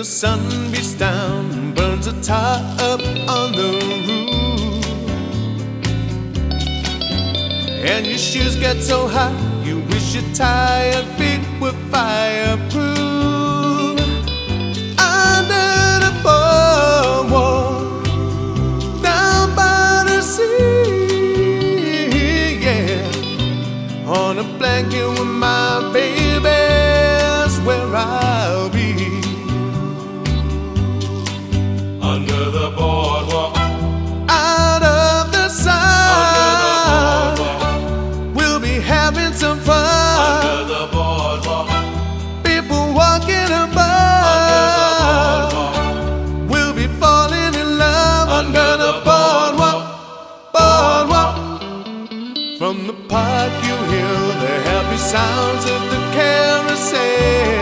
the sun beats down, burns a tar up on the roof, and your shoes get so hot you wish your tired feet were fireproof. Under the boardwalk, down by the sea, yeah, on a blanket with my baby's where I'll be. Under the boardwalk, out of the sun, we'll be having some fun. under the boardwalk, People walking above, we'll be falling in love under the boardwalk, boardwalk. From the park you hear the happy sounds of the carousel.